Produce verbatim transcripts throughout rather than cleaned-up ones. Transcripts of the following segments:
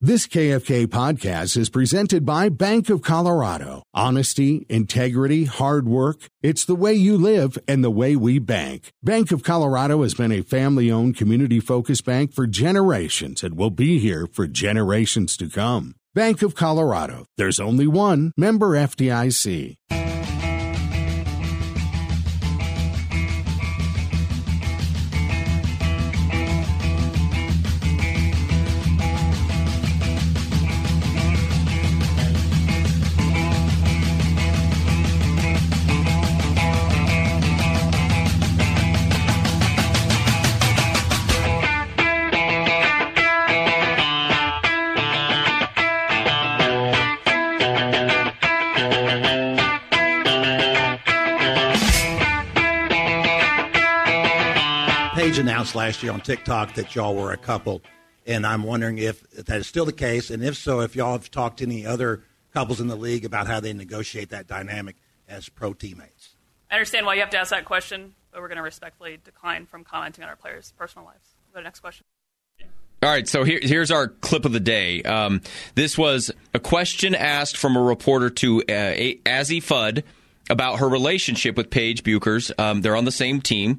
This K F K podcast is presented by Bank of Colorado. Honesty, integrity, hard work. It's the way you live and the way we bank. Bank of Colorado has been a family-owned, community-focused bank for generations and will be here for generations to come. Bank of Colorado. There's only one. Member F D I C. Announced last year on TikTok that y'all were a couple, and I'm wondering if that is still the case, and if so, if y'all have talked to any other couples in the league about how they negotiate that dynamic as pro teammates. I understand why you have to ask that question, but we're going to respectfully decline from commenting on our players' personal lives. Go to the next question. All right, so here, here's our clip of the day. Um, this was a question asked from a reporter to uh, Azzi Fudd about her relationship with Paige Bueckers. Um, they're on the same team,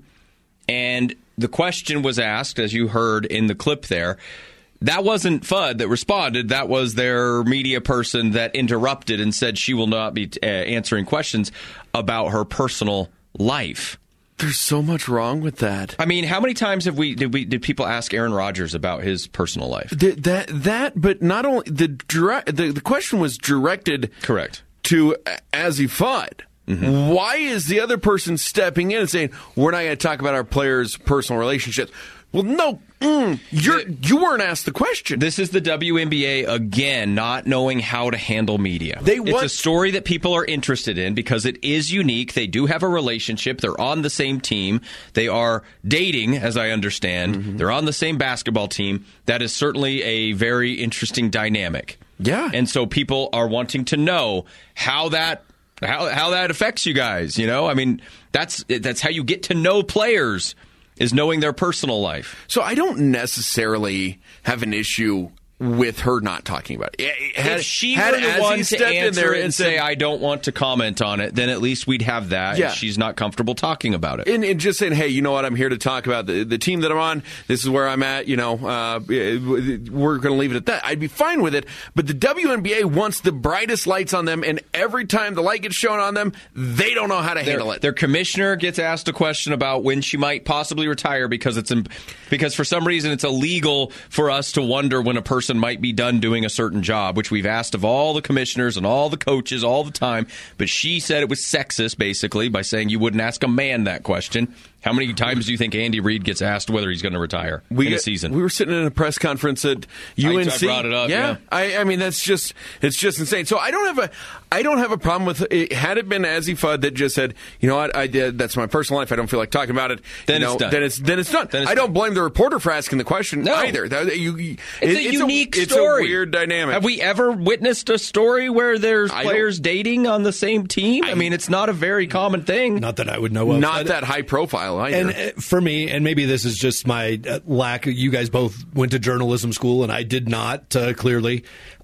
and the question was asked, as you heard in the clip there. That wasn't Fudd that responded. That was their media person that interrupted and said she will not be uh, answering questions about her personal life. There's so much wrong with that. I mean, how many times have we did we did people ask Aaron Rodgers about his personal life? The, that that, but not only the direct, the the question was directed correct to Azzi Fudd. Mm-hmm. Why is the other person stepping in and saying, we're not going to talk about our players' personal relationships? Well, no, mm, you're, the, you weren't asked the question. This is the W N B A, again, not knowing how to handle media. They want, it's a story that people are interested in because it is unique. They do have a relationship. They're on the same team. They are dating, as I understand. Mm-hmm. They're on the same basketball team. That is certainly a very interesting dynamic. Yeah. And so people are wanting to know how that How how that affects you guys, you know? I mean, that's that's how you get to know players, is knowing their personal life. So I don't necessarily have an issue with her not talking about it. Had, if she had were the one to answer it and say, said, I don't want to comment on it, then at least we'd have that. Yeah. And she's not comfortable talking about it. And, and just saying, hey, you know what, I'm here to talk about the, the team that I'm on. This is where I'm at. You know, uh, we're going to leave it at that. I'd be fine with it. But the W N B A wants the brightest lights on them, and every time the light gets shown on them, they don't know how to their, handle it. Their commissioner gets asked a question about when she might possibly retire because it's because for some reason it's illegal for us to wonder when a person might be done doing a certain job, which we've asked of all the commissioners and all the coaches all the time. But she said it was sexist, basically, by saying you wouldn't ask a man that question. How many times do you think Andy Reid gets asked whether he's going to retire we in get, a season? We were sitting in a press conference at U N C. I, I brought it up. Yeah, yeah. I, I mean that's just it's just insane. So I don't have a I don't have a problem with it. Had it been Azzi Fudd that just said, you know what, I did. That's my personal life. I don't feel like talking about it. Then you it's know, done. Then it's then it's done. Then it's I don't done. blame the reporter for asking the question no. either. That, you, you, it's it, a it's unique a, story. It's a weird dynamic. Have we ever witnessed a story where there's I players dating on the same team? I, I mean, it's not a very common thing. Not that I would know of. Not that high profile either. And uh, for me, and maybe this is just my uh, lack. You guys both went to journalism school, and I did not. Uh, clearly,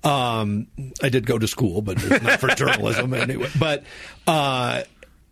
um, I did go to school, but it's not for journalism anyway. But uh,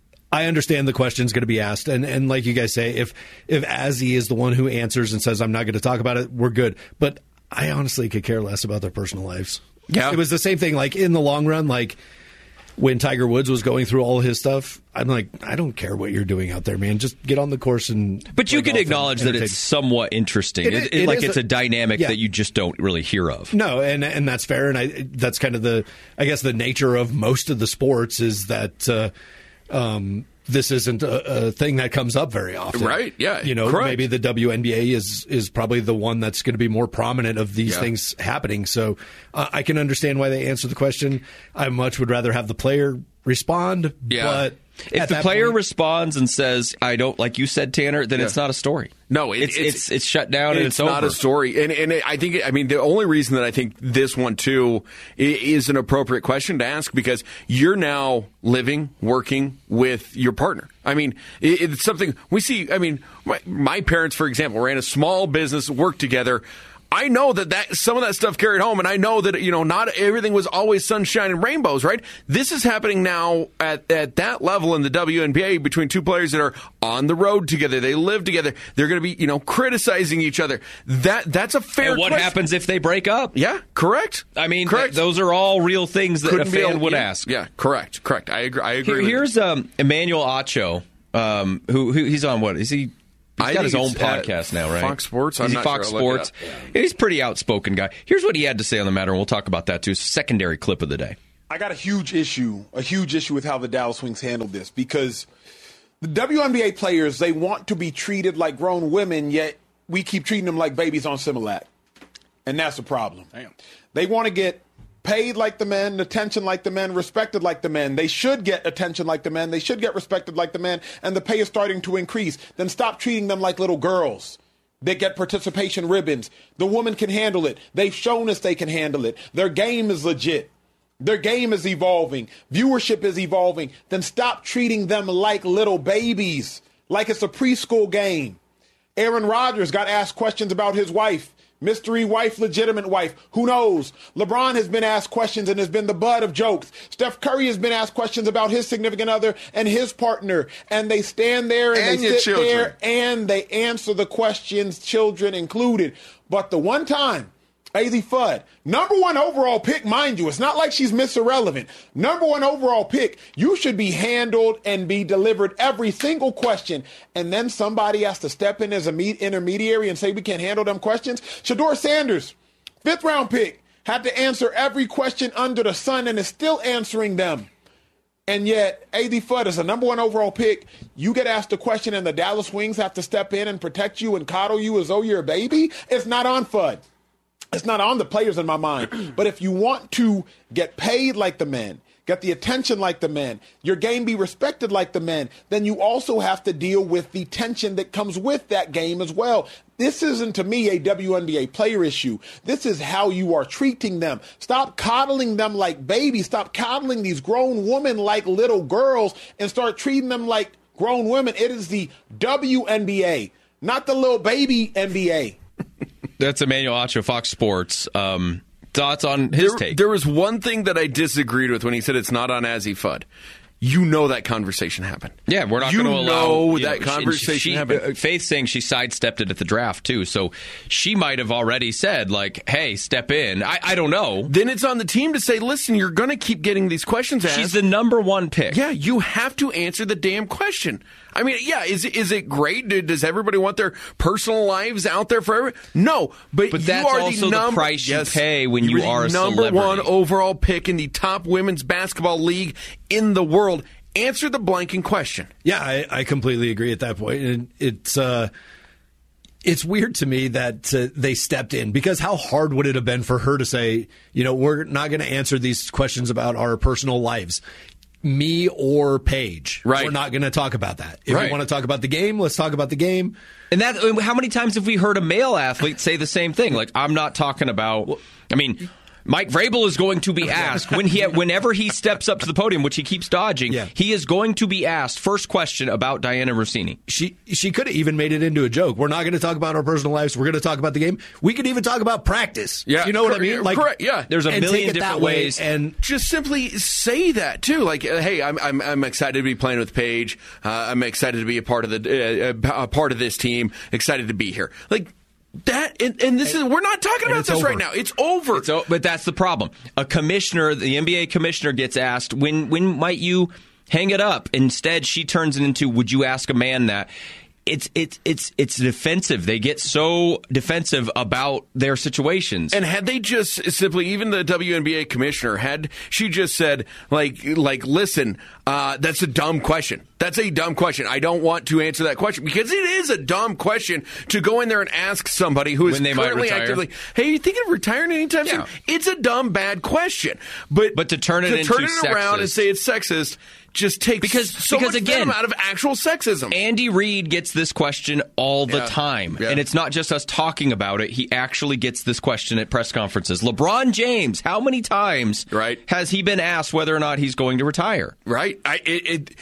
I understand the question's going to be asked, and and like you guys say, if if Azzi is the one who answers and says I'm not going to talk about it, we're good. But I honestly could care less about their personal lives. Yeah, it was the same thing. Like in the long run, like. When Tiger Woods was going through all his stuff, I'm like, I don't care what you're doing out there, man. Just get on the course and. But you can acknowledge that it's somewhat interesting. It, it, it, like it's a, a dynamic yeah. that you just don't really hear of. No, and and that's fair, and I that's kind of the I guess the nature of most of the sports is that uh, um, this isn't a, a thing that comes up very often, right? Yeah, you know, correct. Maybe the W N B A is is probably the one that's going to be more prominent of these yeah. things happening. So uh, I can understand why they answer the question. I much would rather have the player respond, yeah. but if the player point, responds and says, I don't, like you said, Tanner, then yeah. it's not a story. No, it, it's, it's, it's it's shut down and it's, it's not over. a story. And and I think, I mean, the only reason that I think this one, too, is an appropriate question to ask because you're now living, working with your partner. I mean, it's something we see. I mean, my, my parents, for example, ran a small business, worked together. I know that, that some of that stuff carried home, and I know that, you know, not everything was always sunshine and rainbows, right? This is happening now at, at that level in the W N B A between two players that are on the road together. They live together. They're going to be, you know, criticizing each other. That That's a fair And what question. happens if they break up? Yeah, correct. I mean, correct. Th- those are all real things that Couldn't a be fan able- would yeah, ask. Yeah, correct, correct. I agree. I agree. Here, with here's um, Emmanuel Acho, um, who, who he's on what? Is he? He's I got his think own it's, uh, podcast now, right? Fox Sports? I'm Is he not Fox sure. I'll look it Sports. He's a pretty outspoken guy. Here's what he had to say on the matter, and we'll talk about that too. Secondary clip of the day. I got a huge issue, a huge issue with how the Dallas Wings handled this, because the W N B A players, they want to be treated like grown women, yet we keep treating them like babies on Similac. And that's a problem. Damn. They want to get paid like the men, attention like the men, respected like the men. They should get attention like the men. They should get respected like the men. And the pay is starting to increase. Then stop treating them like little girls. They get participation ribbons. The woman can handle it. They've shown us they can handle it. Their game is legit. Their game is evolving. Viewership is evolving. Then stop treating them like little babies, like it's a preschool game. Aaron Rodgers got asked questions about his wife. Mystery wife, legitimate wife. Who knows? LeBron has been asked questions and has been the butt of jokes. Steph Curry has been asked questions about his significant other and his partner. And they stand there and, And they your sit children. there and they answer the questions, children included. But the one time, Azzi Fudd, number one overall pick, mind you, it's not like she's Miss Irrelevant. Number one overall pick, you should be handled and be delivered every single question. And then somebody has to step in as a me- intermediary and say we can't handle them questions. Shedeur Sanders, fifth round pick, had to answer every question under the sun and is still answering them. And yet, Azzi Fudd is a number one overall pick. You get asked a question and the Dallas Wings have to step in and protect you and coddle you as though you're a baby. It's not on Fudd. It's not on the players in my mind. But if you want to get paid like the men, get the attention like the men, your game be respected like the men, then you also have to deal with the tension that comes with that game as well. This isn't, to me, a W N B A player issue. This is how you are treating them. Stop coddling them like babies. Stop coddling these grown women like little girls and start treating them like grown women. It is the W N B A, not the little baby N B A. That's Emmanuel Acho, Fox Sports. Um, thoughts on his there, take? There was one thing that I disagreed with when he said it's not on Azzi Fudd. You know that conversation happened. Yeah, we're not you going to allow know you that know, conversation she, she, happened. uh, Faith saying she sidestepped it at the draft too, so she might have already said like, "Hey, step in." I, I don't know. Then it's on the team to say, "Listen, you're going to keep getting these questions asked. She's the number one pick. Yeah, you have to answer the damn question." I mean, yeah, is it, is it great? Does everybody want their personal lives out there forever? No, but, But you that's are also the, the number, price you yes, pay when you're you the are a number celebrity. one overall pick in the top women's basketball league in the world. Answer the blanking question. Yeah, I, I completely agree at that point. And it's uh, it's weird to me that uh, they stepped in, because how hard would it have been for her to say, you know, we're not going to answer these questions about our personal lives. Me or Paige. Right. We're not going to talk about that. If Right. we want to talk about the game, let's talk about the game. And that, how many times have we heard a male athlete say the same thing? Like, I'm not talking about. I mean, Mike Vrabel is going to be asked when he, whenever he steps up to the podium, which he keeps dodging. Yeah. He is going to be asked first question about Diana Rossini. She she could have even made it into a joke. We're not going to talk about our personal lives. We're going to talk about the game. We could even talk about practice. Yeah, You know what I cor- mean? Like, correct, yeah. There's a and million take it different that way ways. And Just simply say that too. Like, uh, hey, I'm I'm I'm excited to be playing with Paige. Uh, I'm excited to be a part of the uh, a part of this team. Excited to be here. Like that, and, and this is we're not talking about it's this over. right now. It's over. So, but that's the problem. A commissioner, the N B A commissioner, gets asked, when when might you hang it up? Instead, she turns it into, would you ask a man that? It's it's it's it's defensive. They get so defensive about their situations. And had they just simply, even the W N B A commissioner, had she just said, like, like, listen, uh, that's a dumb question. That's a dumb question. I don't want to answer that question, because it is a dumb question to go in there and ask somebody who is When they might currently retire. actively, hey, you thinking of retiring anytime Yeah. soon? It's a dumb, bad question. But But to turn it to into turn it around and sexist. say it's sexist just takes Because- so because much again, venom out of actual sexism. Andy Reid gets this question all the Yeah. time. Yeah. And it's not just us talking about it. He actually gets this question at press conferences. LeBron James, how many times Right. has he been asked whether or not he's going to retire? Right? I it, it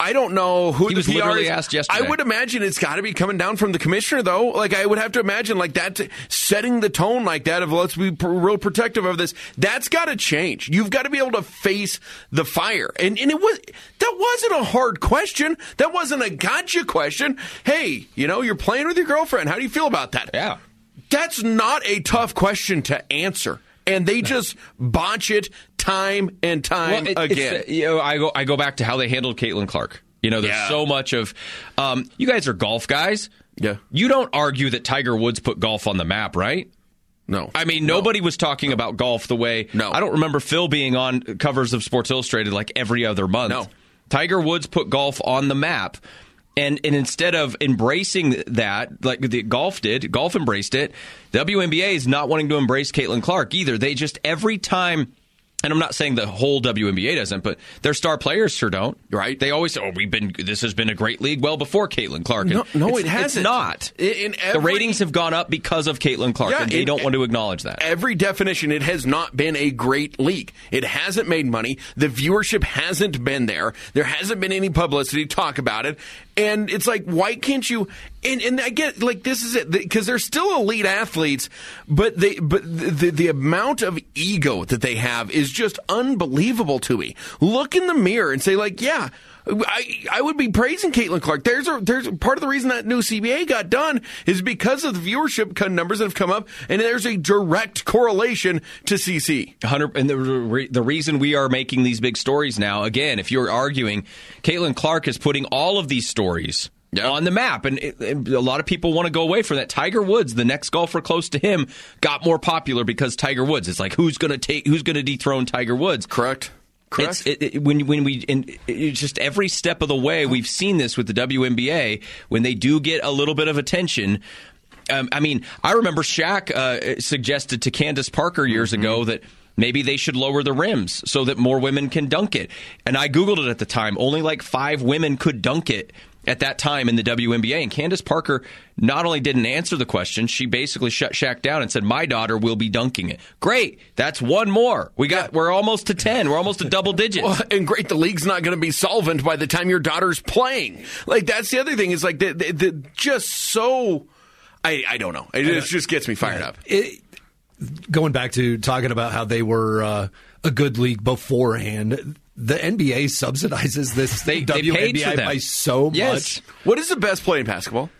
I don't know who he the was P R literally is. asked yesterday. I would imagine it's got to be coming down from the commissioner, though. Like, I would have to imagine, like, that setting the tone like that of let's be pr- real protective of this. That's got to change. You've got to be able to face the fire. And and it was that wasn't a hard question. That wasn't a gotcha question. Hey, you know, you're playing with your girlfriend. How do you feel about that? Yeah. That's not a tough question to answer. And they just botch it time and time well, it, again. You know, I go I go back to how they handled Caitlin Clark. You know, there's yeah. so much of um, you guys are golf guys. Yeah. You don't argue that Tiger Woods put golf on the map, right? No. I mean, nobody no. was talking no. about golf the way. No. I don't remember Phil being on covers of Sports Illustrated like every other month. No. Tiger Woods put golf on the map. And and instead of embracing that, like the golf did, golf embraced it, W N B A is not wanting to embrace Caitlin Clark either. They just, every time, and I'm not saying the whole W N B A doesn't, but their star players sure don't. Right. They always say, oh, we've been, this has been a great league well before Caitlin Clark. And no, no it's, it hasn't. It's not. In every, the ratings have gone up because of Caitlin Clark, yeah, and they in, don't want to acknowledge that. Every definition, it has not been a great league. It hasn't made money. The viewership hasn't been there. There hasn't been any publicity to talk about it. And it's like, why can't you? And, and I get, like, this is it, because they're still elite athletes, but they, but the, the amount of ego that they have is just unbelievable to me. Look in the mirror and say, like, yeah, I I would be praising Caitlin Clark. There's a, there's a, part of the reason that new C B A got done is because of the viewership numbers that have come up, and there's a direct correlation to C C. one hundred And the, the reason we are making these big stories now, again, if you're arguing, Caitlin Clark is putting all of these stories yeah. on the map, and it, it, a lot of people want to go away from that. Tiger Woods, the next golfer close to him, got more popular because Tiger Woods. It's like, who's going to take, who's going to dethrone Tiger Woods? Correct. Correct. It's, it, it, when when we in, it's just every step of the way, we've seen this with the W N B A when they do get a little bit of attention. Um, I mean, I remember Shaq uh, suggested to Candace Parker years mm-hmm. ago that maybe they should lower the rims so that more women can dunk it. And I Googled it at the time. Only like five women could dunk it at that time in the W N B A. And Candace Parker not only didn't answer the question, she basically shut Shaq down and said, my daughter will be dunking it. Great. That's one more. We got, yeah. We're almost to ten. We're almost to double digits. Well, and great, the league's not going to be solvent by the time your daughter's playing. Like, that's the other thing is like, the, the, the just so, I, I don't know. It, it just gets me fired yeah. up. It, going back to talking about how they were uh, a good league beforehand, the N B A subsidizes this they, W N B A they by so yes. much. What is the best play in basketball?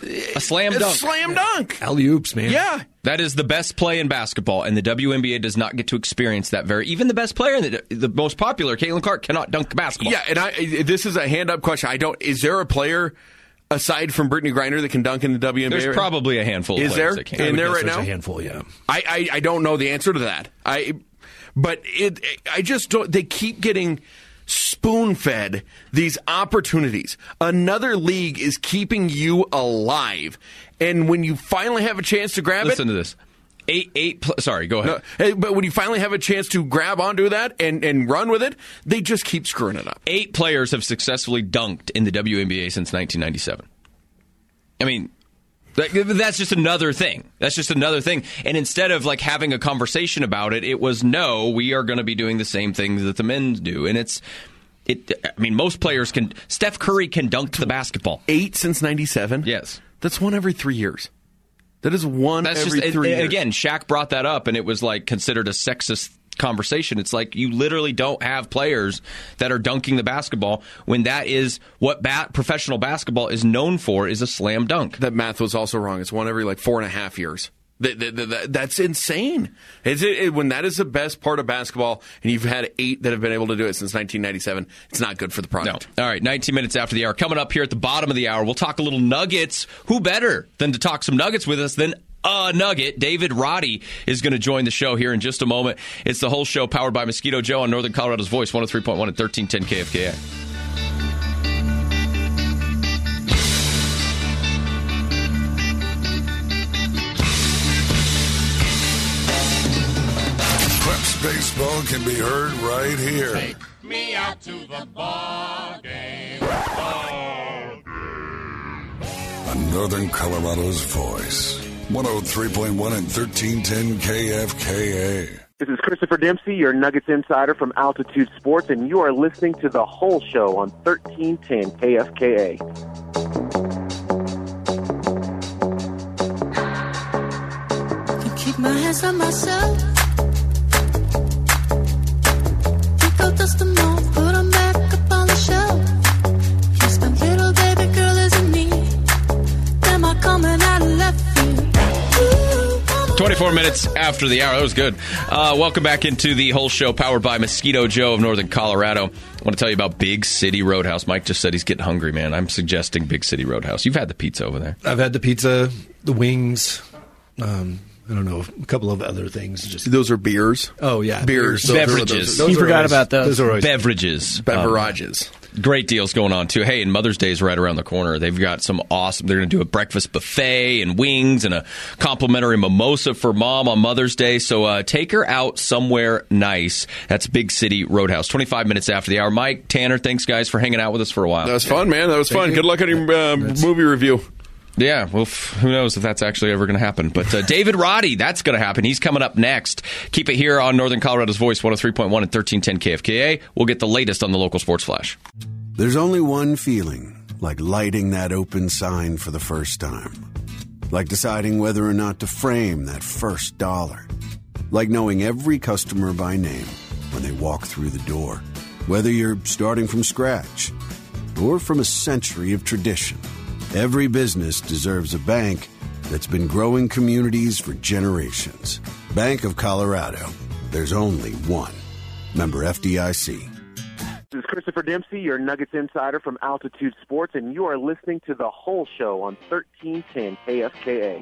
A slam dunk. A slam dunk. Alley-oops, man. Yeah. That is the best play in basketball, and the W N B A does not get to experience that very. Even the best player, the, the most popular, Caitlin Clark, cannot dunk basketball. Yeah, and I, this is a hand-up question. I don't. Is there a player aside from Brittany Griner that can dunk in the W N B A? There's probably a handful of is players there? that can. In there right there's now? A handful, yeah. I, I, I don't know the answer to that. I, but it. I just don't. They keep getting spoon-fed these opportunities. Another league is keeping you alive, and when you finally have a chance to grab Listen it, listen to this. Eight, eight. Pl- sorry, go ahead. No, but when you finally have a chance to grab onto that and, and run with it, they just keep screwing it up. Eight players have successfully dunked in the W N B A since nineteen ninety-seven. I mean, that's just another thing. That's just another thing. And instead of like having a conversation about it, it was no, we are going to be doing the same things that the men do. And it's, it. I mean, most players can. Steph Curry can dunk the basketball. Eight since ninety-seven. Yes, that's one every three years. That is one that's every just, three and, years. Again, Shaq brought that up, and it was like considered a sexist conversation. It's like you literally don't have players that are dunking the basketball when that is what ba- professional basketball is known for, is a slam dunk. That math was also wrong. It's one every like four and a half years. That, that, that, that's insane. It's, it, it, when that is the best part of basketball, and you've had eight that have been able to do it since nineteen ninety-seven, it's not good for the product. No. All right, nineteen minutes after the hour. Coming up here at the bottom of the hour, we'll talk a little Nuggets. Who better than to talk some Nuggets with us than a Nugget? David Roddy is going to join the show here in just a moment. It's the whole show powered by Mosquito Joe on Northern Colorado's Voice, one oh three point one and thirteen ten K F K A. Baseball can be heard right here. Take me out to the ball game. Ball game. On Northern Colorado's Voice, one oh three point one and thirteen ten K F K A. This is Christopher Dempsey, your Nuggets insider from Altitude Sports, and you are listening to The Whole Show on thirteen ten K F K A. Keep my hands on myself. Pick up dust them all, put them back up on the shelf. Guess my little baby girl isn't me. Am I coming out of left field? twenty-four minutes after the hour. That was good. Uh, welcome back into the Whole Show, powered by Mosquito Joe of Northern Colorado. I want to tell you about Big City Roadhouse. Mike just said he's getting hungry, man. I'm suggesting Big City Roadhouse. You've had the pizza over there. I've had the pizza, the wings, um, I don't know, a couple of other things. Just Those are beers. Oh, yeah. Beers. Those Beverages. Are, those, those you forgot always, about those. Those are always Beverages. Beverages. Um, great deals going on, too. Hey, and Mother's Day is right around the corner. They've got some awesome, they're going to do a breakfast buffet and wings and a complimentary mimosa for mom on Mother's Day. So uh, take her out somewhere nice. That's Big City Roadhouse. twenty-five minutes after the hour. Mike, Tanner, thanks, guys, for hanging out with us for a while. That was fun, man. That was Thank fun. you. Good luck on your uh, movie review. Yeah, well, f- who knows if that's actually ever going to happen. But uh, David Roddy, that's going to happen. He's coming up next. Keep it here on Northern Colorado's Voice, one oh three point one and thirteen ten K F K A. We'll get the latest on the local sports flash. There's only one feeling, like lighting that open sign for the first time. Like deciding whether or not to frame that first dollar. Like knowing every customer by name when they walk through the door. Whether you're starting from scratch or from a century of tradition. Every business deserves a bank that's been growing communities for generations. Bank of Colorado. There's only one. Member F D I C. This is Christopher Dempsey, your Nuggets insider from Altitude Sports, and you are listening to The Whole Show on thirteen ten K F K A.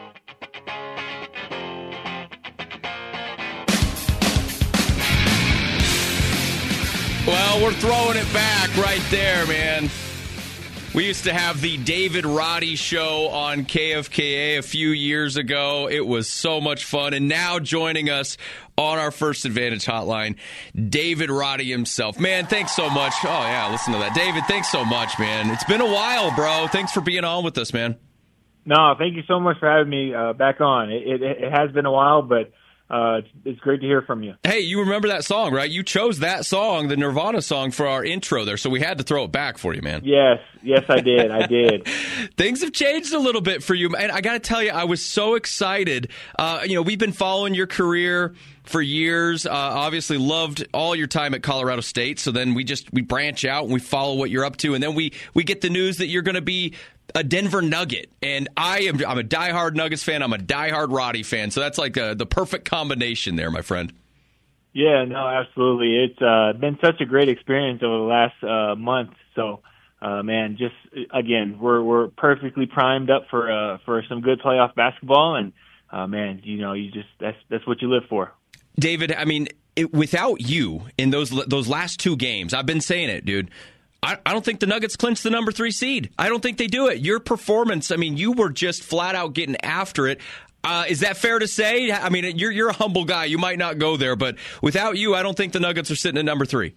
Well, we're throwing it back right there, man. We used to have the David Roddy Show on K F K A a few years ago. It was so much fun. And now joining us on our First Advantage hotline, David Roddy himself. Man, thanks so much. Oh, yeah, listen to that. David, thanks so much, man. It's been a while, bro. Thanks for being on with us, man. No, thank you so much for having me uh, back on. It, it, it has been a while, but uh, it's, it's great to hear from you. Hey, you remember that song, right? You chose that song, the Nirvana song, for our intro there, so we had to throw it back for you, man. Yes, yes, I did. I did. Things have changed a little bit for you, and I got to tell you, I was so excited. Uh, you know, we've been following your career for years. Uh, obviously, loved all your time at Colorado State. So then we just we branch out and we follow what you're up to, and then we we get the news that you're going to be a Denver Nugget, and I am I'm a diehard Nuggets fan. I'm a diehard Roddy fan. So that's like a, the perfect combination there, my friend. Yeah, no, absolutely. It's uh, been such a great experience over the last uh, month. So, uh, man, just again, we're we're perfectly primed up for uh, for some good playoff basketball, and uh, man, you know, you just that's that's what you live for. David, I mean, it, without you in those those last two games, I've been saying it, dude. I, I don't think the Nuggets clinch the number three seed. I don't think they do it. Your performance, I mean, you were just flat out getting after it. Uh, is that fair to say? I mean, you're you're a humble guy. You might not go there, but without you, I don't think the Nuggets are sitting at number three.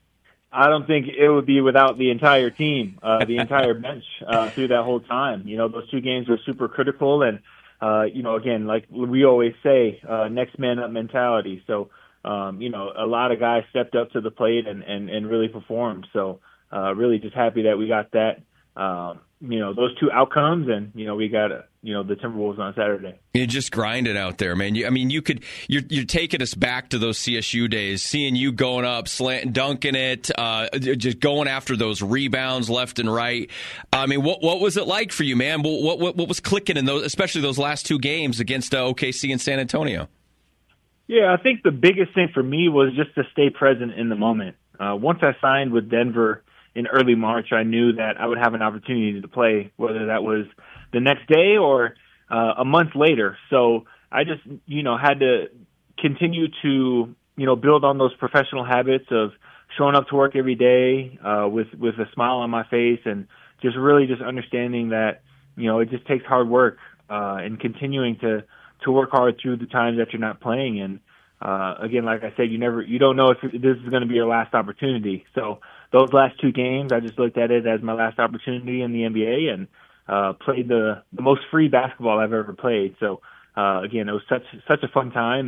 I don't think it would be without the entire team, uh, the entire bench uh, through that whole time. You know, those two games were super critical, and uh, you know, again, like we always say, uh, next man up mentality. So, um, you know, a lot of guys stepped up to the plate and and, and really performed. So. Uh, really just happy that we got that, um, you know, those two outcomes, and, you know, we got, uh, you know, the Timberwolves on Saturday. You just grind it out there, man. You, I mean, you could, you're, you're taking us back to those C S U days, seeing you going up, slant, dunking it, uh, just going after those rebounds left and right. I mean, what what was it like for you, man? What what, what was clicking in those, especially those last two games against uh, O K C and San Antonio? Yeah, I think the biggest thing for me was just to stay present in the moment. Uh, once I signed with Denver in early March, I knew that I would have an opportunity to play, whether that was the next day or uh, a month later. So I just, you know, had to continue to, you know, build on those professional habits of showing up to work every day uh, with, with a smile on my face, and just really just understanding that, you know, it just takes hard work uh, and continuing to, to work hard through the times that you're not playing. And uh, again, like I said, you never, you don't know if this is going to be your last opportunity. So those last two games, I just looked at it as my last opportunity in the N B A, and uh, played the, the most free basketball I've ever played. So, uh, again, it was such such a fun time, and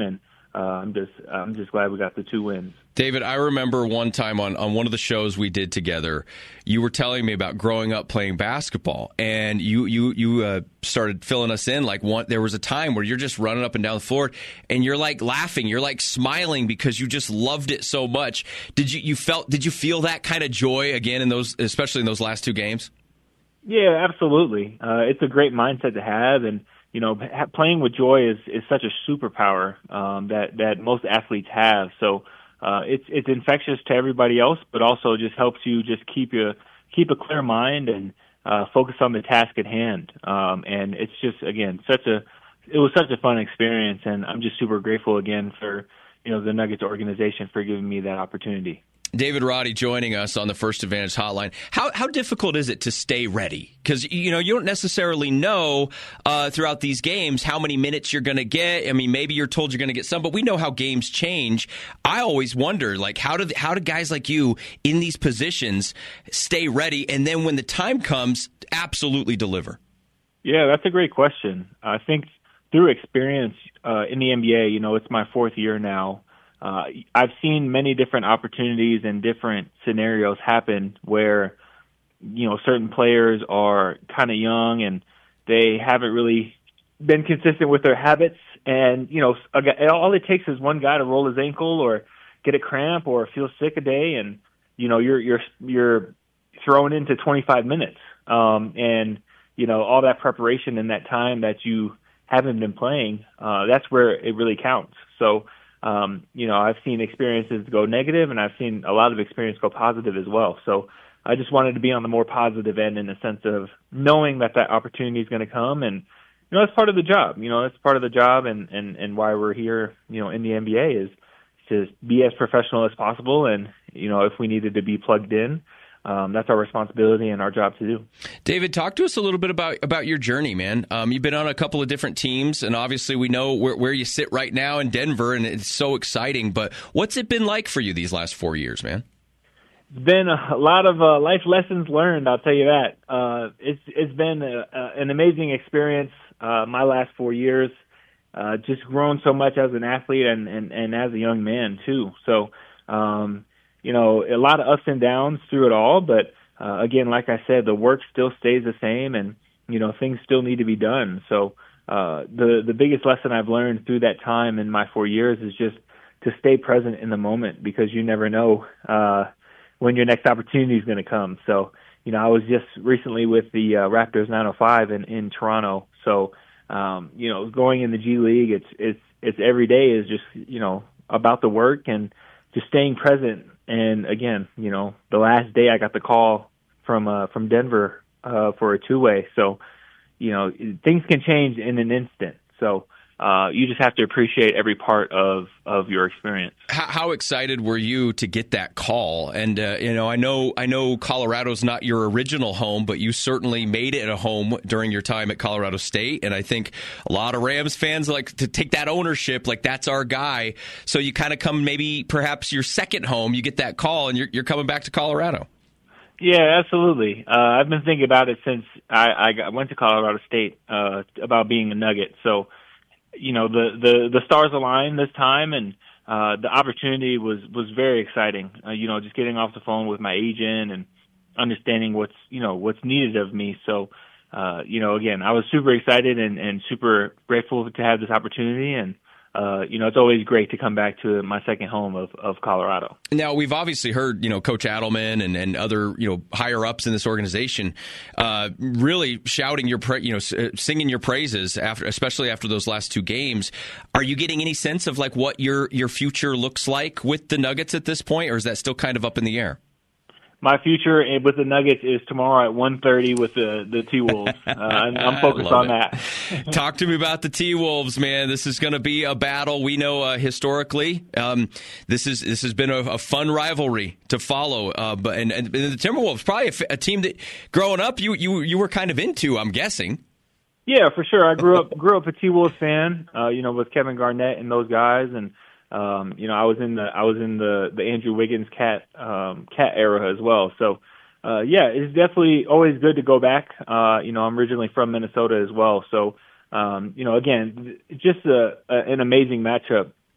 uh, I'm just I'm just glad we got the two wins. David, I remember one time on, on one of the shows we did together, you were telling me about growing up playing basketball, and you you you uh, started filling us in. Like one, there was a time where you're just running up and down the floor, and you're like laughing, you're like smiling because you just loved it so much. Did you you felt did you feel that kind of joy again in those, especially in those last two games? Yeah, absolutely. Uh, it's a great mindset to have, and you know, ha- playing with joy is is such a superpower um, that that most athletes have. So. Uh, it's it's infectious to everybody else, but also just helps you just keep you keep a clear mind and uh, focus on the task at hand. Um, and it's just again such a it was such a fun experience, and I'm just super grateful again for you know the Nuggets organization for giving me that opportunity. David Roddy joining us on the First Advantage Hotline. How how difficult is it to stay ready? Because you know you don't necessarily know uh, throughout these games how many minutes you're going to get. I mean, maybe you're told you're going to get some, but we know how games change. I always wonder, like, how do how do guys like you in these positions stay ready, and then when the time comes, absolutely deliver? Yeah, that's a great question. I think through experience uh, in the N B A, you know, it's my fourth year now. Uh, I've seen many different opportunities and different scenarios happen where, you know, certain players are kind of young and they haven't really been consistent with their habits. And, you know, a guy, all it takes is one guy to roll his ankle or get a cramp or feel sick a day. And, you know, you're, you're, you're thrown into twenty-five minutes. Um, and, you know, all that preparation in that time that you haven't been playing, uh, that's where it really counts. So, Um, you know, I've seen experiences go negative, and I've seen a lot of experience go positive as well. So I just wanted to be on the more positive end in the sense of knowing that that opportunity is going to come, and you know, that's part of the job. You know, that's part of the job, and and and why we're here. You know, in the N B A is to be as professional as possible, and you know, if we needed to be plugged in. Um, that's our responsibility and our job to do. David, talk to us a little bit about, about your journey, man. Um, you've been on a couple of different teams, and obviously we know where, where you sit right now in Denver, and it's so exciting. But what's it been like for you these last four years, man? It's been a lot of uh, life lessons learned, I'll tell you that. Uh, it's It's been a, a, an amazing experience uh, my last four years. Uh, just grown so much as an athlete and, and, and as a young man, too. So, um you know, a lot of ups and downs through it all, but uh, again, like I said, the work still stays the same, and you know, things still need to be done. So uh, the the biggest lesson I've learned through that time in my four years is just to stay present in the moment, because you never know uh, when your next opportunity is going to come. So you know, I was just recently with the uh, Raptors nine oh five in, in Toronto. So um, you know, going in the G League, it's it's it's every day is just you know about the work and just staying present. And again, you know, the last day I got the call from uh, from Denver uh, for a two-way. So, you know, things can change in an instant. So uh, you just have to appreciate every part of, of your experience. How, how excited were you to get that call? And uh, you know, I know I know Colorado's not your original home, but you certainly made it a home during your time at Colorado State. And I think a lot of Rams fans like to take that ownership, like that's our guy. So you kind of come maybe perhaps your second home. You get that call, and you're you're coming back to Colorado. Yeah, absolutely. Uh, I've been thinking about it since I, I got, went to Colorado State uh, about being a Nugget. So. You know, the, the, the stars aligned this time, and uh, the opportunity was, was very exciting. Uh, you know, just getting off the phone with my agent and understanding what's, you know, what's needed of me. So, uh, you know, again, I was super excited and, and super grateful to have this opportunity. And, uh, you know, it's always great to come back to my second home of, of Colorado. Now, we've obviously heard, you know, Coach Adelman and, and other, you know, higher ups in this organization uh, really shouting your, pra- you know, singing your praises, after, especially after those last two games. Are you getting any sense of like what your, your future looks like with the Nuggets at this point, or is that still kind of up in the air? My future with the Nuggets is tomorrow at one thirty with the, the T-Wolves. Uh, I'm, I'm focused on it. that. Talk to me about the T-Wolves, man. This is going to be a battle. We know uh, historically um, this is this has been a, a fun rivalry to follow. Uh, but and, and the Timberwolves, probably a, a team that growing up you, you you were kind of into, I'm guessing. Yeah, for sure. I grew up grew up a T-Wolves fan. Uh, you know, with Kevin Garnett and those guys, and. Um, you know, I was in the I was in the, the Andrew Wiggins cat um, cat era as well. So, uh, yeah, it's definitely always good to go back. Uh, you know, I'm originally from Minnesota as well. So, um, you know, again, just a, a, an amazing matchup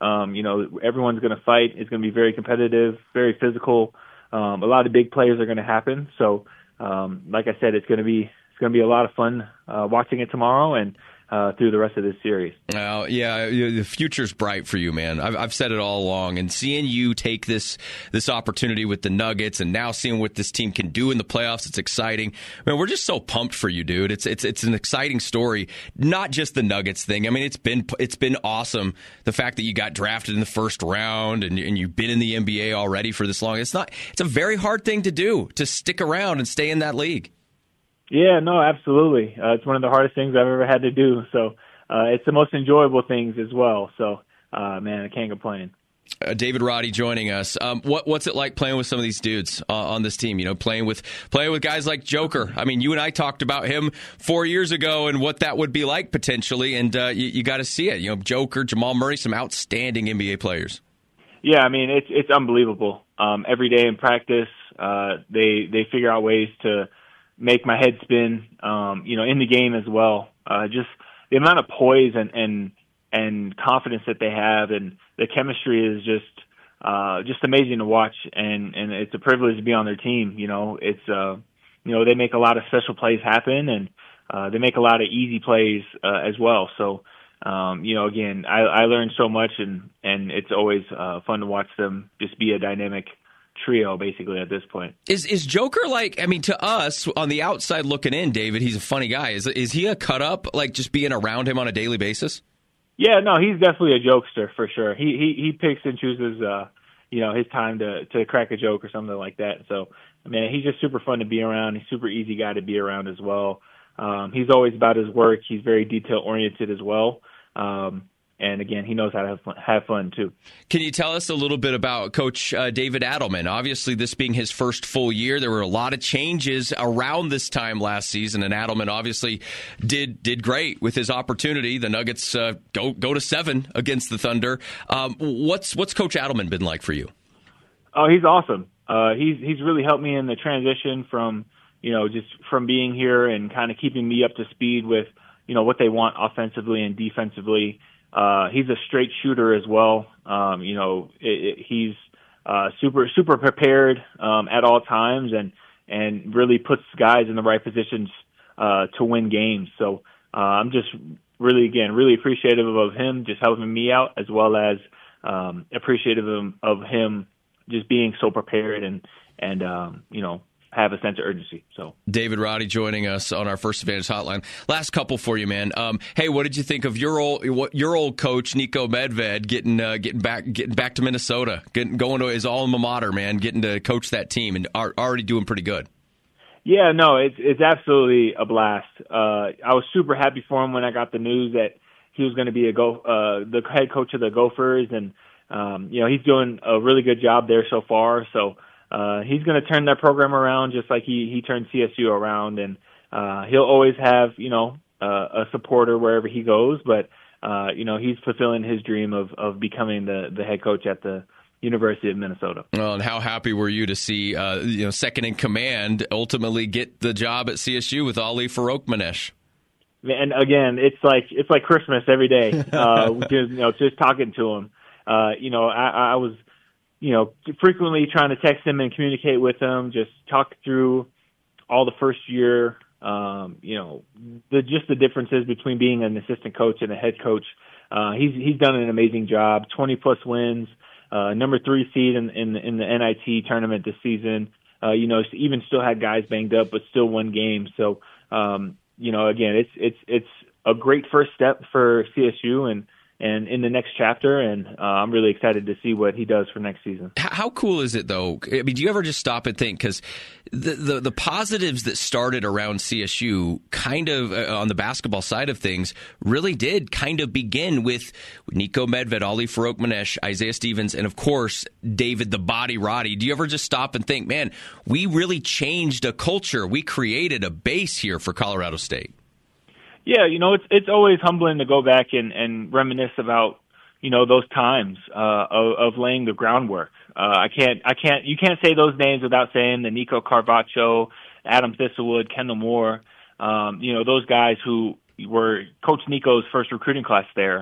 Um, you know, everyone's going to fight. It's going to be very competitive, very physical. Um, a lot of big plays are going to happen. So, um, like I said, it's going to be it's going to be a lot of fun uh, watching it tomorrow and uh, through the rest of this series. Well, yeah, the future's bright for you, man. I've, I've said it all along, and seeing you take this this opportunity with the Nuggets, and now seeing what this team can do in the playoffs, it's exciting. Man, we're just so pumped for you, dude. It's it's it's an exciting story. Not just the Nuggets thing. I mean, it's been it's been awesome. The fact that you got drafted in the first round, and and you've been in the N B A already for this long. It's not. It's a very hard thing to do, to stick around and stay in that league. Yeah, no, absolutely. Uh, it's one of the hardest things I've ever had to do. So uh, it's the most enjoyable things as well. So, uh, man, I can't complain. Uh, David Roddy joining us. Um, what, what's it like playing with some of these dudes uh, on this team? You know, playing with playing with guys like Joker. I mean, you and I talked about him four years ago and what that would be like potentially, and uh, you, you got to see it. You know, Joker, Jamal Murray, some outstanding N B A players. Yeah, I mean, it's it's unbelievable. Um, every day in practice, uh, they they figure out ways to make my head spin, um, you know, in the game as well. Uh, just the amount of poise and, and, and confidence that they have, and the chemistry is just, uh, just amazing to watch. And, and it's a privilege to be on their team. You know, it's, uh, you know, they make a lot of special plays happen, and, uh, they make a lot of easy plays, uh, as well. So, um, you know, again, I, I learned so much, and, and it's always, uh, fun to watch them just be a dynamic trio basically at this point. Is is Joker like, I mean, to us on the outside looking in, David, he's a funny guy. Is is he a cut up, like just being around him on a daily basis? Yeah, no, he's definitely a jokester for sure. He he he picks and chooses uh you know, his time to to crack a joke or something like that. So, I mean, he's just super fun to be around. He's a super easy guy to be around as well. Um he's always about his work. He's very detail oriented as well. Um And again, he knows how to have fun, have fun too. Can you tell us a little bit about Coach uh, David Adelman? Obviously, this being his first full year, there were a lot of changes around this time last season, and Adelman obviously did did great with his opportunity. The Nuggets uh, go go to seven against the Thunder. Um, what's what's Coach Adelman been like for you? Oh, he's awesome. Uh, he's he's really helped me in the transition from you know just from being here and kind of keeping me up to speed with you know what they want offensively and defensively. Uh, he's a straight shooter as well. Um, you know, it, it, he's uh, super super prepared um, at all times, and and really puts guys in the right positions uh, to win games. So uh, I'm just really again really appreciative of him just helping me out, as well as um, appreciative of, of him just being so prepared and and um, you know. have a sense of urgency. So David Roddy joining us on our First Advantage Hotline. Last couple for you, man. Um, hey, what did you think of your old your old coach Niko Medved getting uh, getting back getting back to Minnesota, getting going to his alma mater, man, getting to coach that team, and are already doing pretty good. Yeah, no, it's it's absolutely a blast. Uh, I was super happy for him when I got the news that he was going to be a go uh, the head coach of the Gophers, and um, you know he's doing a really good job there so far. So. Uh, he's going to turn that program around just like he, he turned C S U around, and uh, he'll always have, you know, uh, a supporter wherever he goes, but, uh, you know, he's fulfilling his dream of, of becoming the, the head coach at the University of Minnesota. Well, and how happy were you to see, uh, you know, second in command ultimately get the job at C S U with Ali Farokhmanesh? And again, it's like, it's like Christmas every day, uh, just, you know, just talking to him. Uh, you know, I, I was, you know, frequently trying to text him and communicate with him, just talk through all the first year, um, you know, the, just the differences between being an assistant coach and a head coach. Uh, he's, he's done an amazing job, twenty plus wins, uh, number three seed in, in, in the N I T tournament this season. Uh, you know, even still had guys banged up, but still won games. So, um, you know, again, it's, it's, it's a great first step for C S U, and, and in the next chapter, and uh, I'm really excited to see what he does for next season. How cool is it, though? I mean, do you ever just stop and think? Because the, the the positives that started around C S U, kind of uh, on the basketball side of things, really did kind of begin with Niko Medved, Ali Farokhmanesh, Isaiah Stevens, and of course David the Body Roddy. Do you ever just stop and think, man, we really changed a culture. We created a base here for Colorado State. Yeah, you know, it's it's always humbling to go back and, and reminisce about, you know, those times uh, of, of laying the groundwork. Uh, I can't, I can't, you can't say those names without saying the Nico Carvacho, Adam Thistlewood, Kendall Moore. Um, you know, those guys who were Coach Nico's first recruiting class there.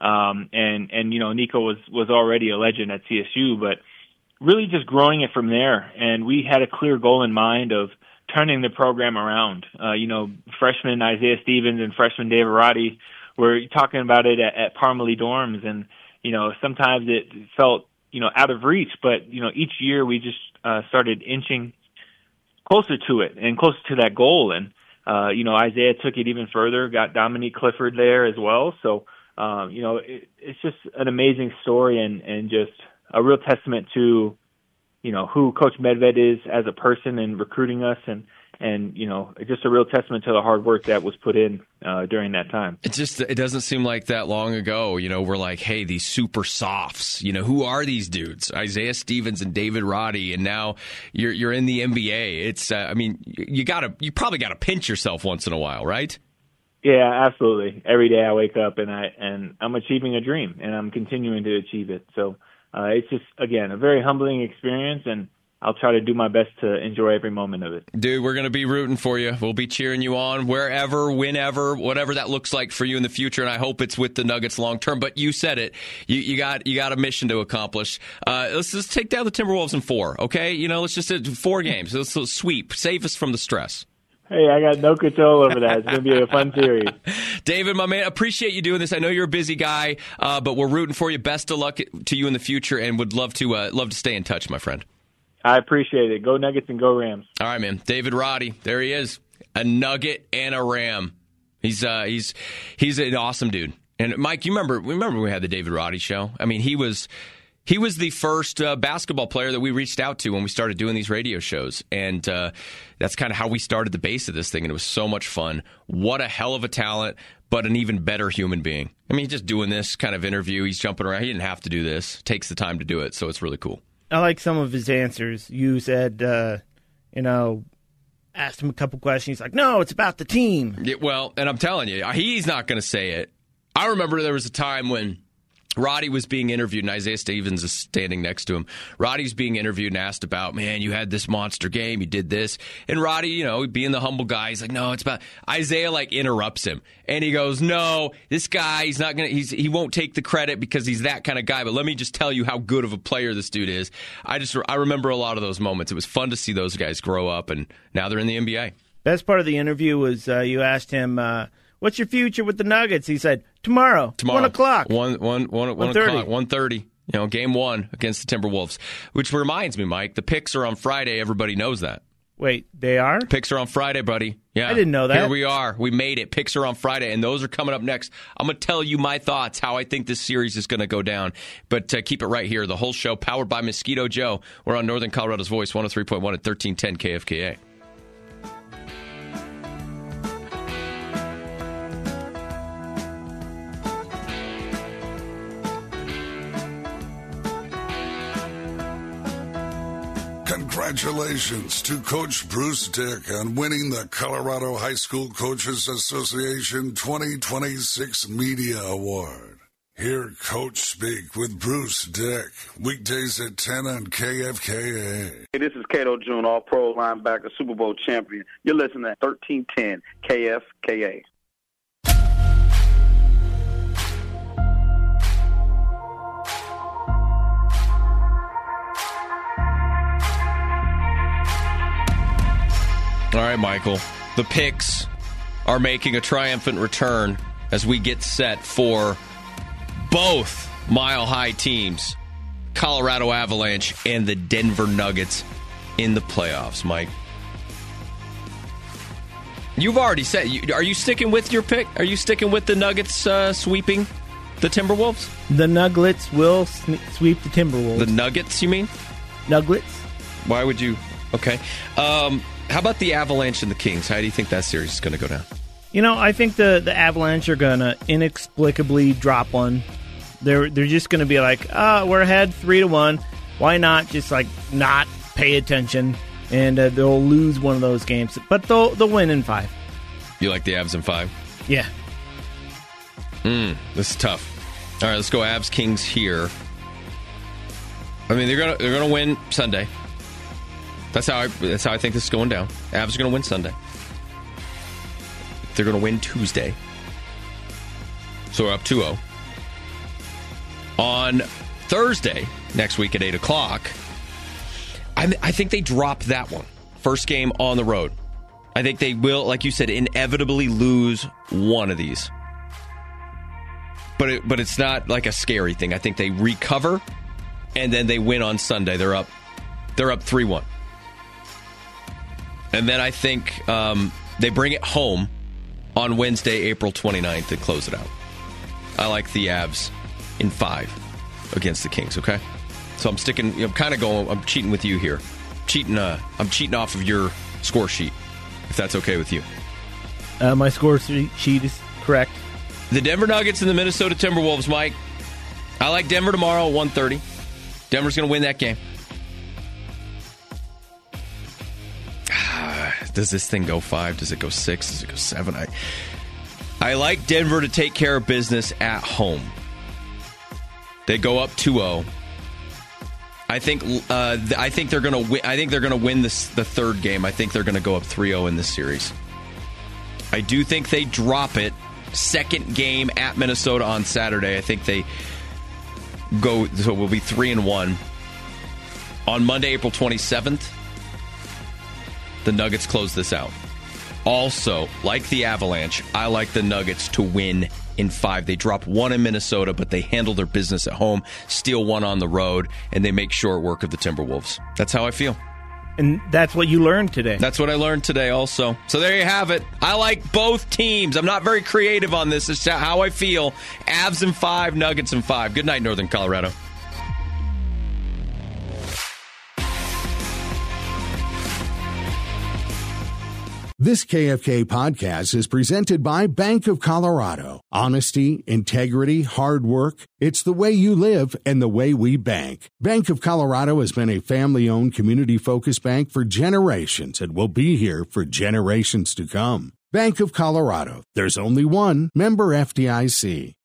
Um, and, and, you know, Nico was, was already a legend at C S U, but really just growing it from there. And we had a clear goal in mind of turning the program around. Uh, you know, freshman Isaiah Stevens and freshman David Roddy were talking about it at, at Parmalee dorms. And, you know, sometimes it felt, you know, out of reach, but, you know, each year we just uh, started inching closer to it and closer to that goal. And, uh, you know, Isaiah took it even further, got Dominique Clifford there as well. So, um, you know, it, it's just an amazing story and, and just a real testament to, you know, who Coach Medved is as a person and recruiting us, and, and, you know, just a real testament to the hard work that was put in uh, during that time. It just, it doesn't seem like that long ago, you know, we're like, hey, these super softs, you know, who are these dudes? Isaiah Stevens and David Roddy, and now you're you're in the N B A. It's, uh, I mean, you gotta, you probably got to pinch yourself once in a while, right? Yeah, absolutely. Every day I wake up and I, and I'm achieving a dream, and I'm continuing to achieve it. So, Uh, it's just, again, a very humbling experience, and I'll try to do my best to enjoy every moment of it. Dude, we're going to be rooting for you. We'll be cheering you on wherever, whenever, whatever that looks like for you in the future, and I hope it's with the Nuggets long term. But you said it. You, you got you got a mission to accomplish. Uh, let's just take down the Timberwolves in four, okay? You know, let's just do four games. Let's, let's sweep. Save us from the stress. Hey, I got no control over that. It's going to be a fun series. David, my man, appreciate you doing this. I know you're a busy guy, uh, but we're rooting for you. Best of luck to you in the future, and would love to uh, love to stay in touch, my friend. I appreciate it. Go Nuggets and go Rams. All right, man. David Roddy, there he is, a Nugget and a Ram. He's uh, he's he's an awesome dude. And Mike, you remember remember we had the David Roddy show? I mean, he was. He was the first uh, basketball player that we reached out to when we started doing these radio shows. And uh, that's kind of how we started the base of this thing. And it was so much fun. What a hell of a talent, but an even better human being. I mean, just doing this kind of interview, he's jumping around. He didn't have to do this. Takes the time to do it. So it's really cool. I like some of his answers. You said, uh, you know, asked him a couple questions. He's like, no, it's about the team. Yeah, well, and I'm telling you, he's not going to say it. I remember there was a time when Roddy was being interviewed, and Isaiah Stevens is standing next to him. Roddy's being interviewed and asked about, man, you had this monster game, you did this. And Roddy, you know, being the humble guy, he's like, no, it's about... Isaiah, like, interrupts him. And he goes, no, this guy, he's not going to... He's He won't take the credit because he's that kind of guy, but let me just tell you how good of a player this dude is. I just... I remember a lot of those moments. It was fun to see those guys grow up, and now they're in the N B A. Best part of the interview was uh, you asked him... Uh, what's your future with the Nuggets? He said, tomorrow, tomorrow. one o'clock. One, one, one, one o'clock, one thirty. You know, game one against the Timberwolves. Which reminds me, Mike, the picks are on Friday. Everybody knows that. Wait, they are? Picks are on Friday, buddy. Yeah, I didn't know that. Here we are. We made it. Picks are on Friday, and those are coming up next. I'm going to tell you my thoughts, how I think this series is going to go down. But uh, keep it right here. The whole show powered by Mosquito Joe. We're on Northern Colorado's Voice, one oh three point one at thirteen ten K F K A. Congratulations to Coach Bruce Dick on winning the Colorado High School Coaches Association twenty twenty-six Media Award. Hear Coach speak with Bruce Dick, weekdays at ten on K F K A. Hey, this is Cato June, All-Pro linebacker, Super Bowl champion. You're listening to thirteen ten K F K A. All right, Michael. The picks are making a triumphant return as we get set for both Mile High teams, Colorado Avalanche and the Denver Nuggets in the playoffs, Mike. You've already said, are you sticking with your pick? Are you sticking with the Nuggets uh, sweeping the Timberwolves? The Nuggets will sweep the Timberwolves. The Nuggets, you mean? Nuggets. Why would you? Okay. Um... How about the Avalanche and the Kings? How do you think that series is going to go down? You know, I think the, the Avalanche are going to inexplicably drop one. They're they're just going to be like, oh, we're ahead three to one. Why not just like not pay attention? And uh, they'll lose one of those games, but they'll they'll win in five. You like the Avs in five? Yeah. Hmm. This is tough. All right, let's go Avs Kings here. I mean, they're gonna they're gonna win Sunday. That's how I. That's how I think this is going down. Avs are going to win Sunday. They're going to win Tuesday. So we're up two oh. On Thursday, next week at eight o'clock, I, I think they drop that one. First game on the road. I think they will, like you said, inevitably lose one of these. But it, but it's not like a scary thing. I think they recover, and then they win on Sunday. They're up they're up three one. And then I think um, they bring it home on Wednesday, April twenty-ninth, and close it out. I like the Avs in five against the Kings, okay? So I'm sticking, I'm kind of going, I'm cheating with you here. Cheating, uh, I'm cheating off of your score sheet, if that's okay with you. Uh, my score sheet is correct. The Denver Nuggets and the Minnesota Timberwolves, Mike. I like Denver tomorrow at one thirty. Denver's going to win that game. Does this thing go five? Does it go six? Does it go seven? I, I like Denver to take care of business at home. They go up two oh. I think uh, I think they're going to win. I think they're going to win this the third game. I think they're going to go up three oh in this series. I do think they drop it. Second game at Minnesota on Saturday. I think they go. So we'll be three and one on Monday, April twenty-seventh. The Nuggets close this out. Also, like the Avalanche, I like the Nuggets to win in five. They drop one in Minnesota, but they handle their business at home, steal one on the road, and they make short work of the Timberwolves. That's how I feel. And that's what you learned today. That's what I learned today also. So there you have it. I like both teams. I'm not very creative on this. It's how I feel. Avs in five, Nuggets in five. Good night, Northern Colorado. This K F K podcast is presented by Bank of Colorado. Honesty, integrity, hard work. It's the way you live and the way we bank. Bank of Colorado has been a family-owned, community-focused bank for generations and will be here for generations to come. Bank of Colorado. There's only one. Member F D I C.